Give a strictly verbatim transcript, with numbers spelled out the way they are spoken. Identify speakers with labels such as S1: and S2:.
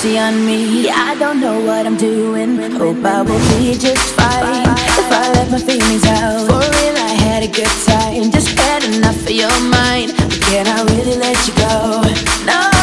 S1: mercy on me. I don't know what I'm doing, hope I will be just fine if I let my feelings out. For real, I had a good time, just had enough of your mind. But can I really let you go? No.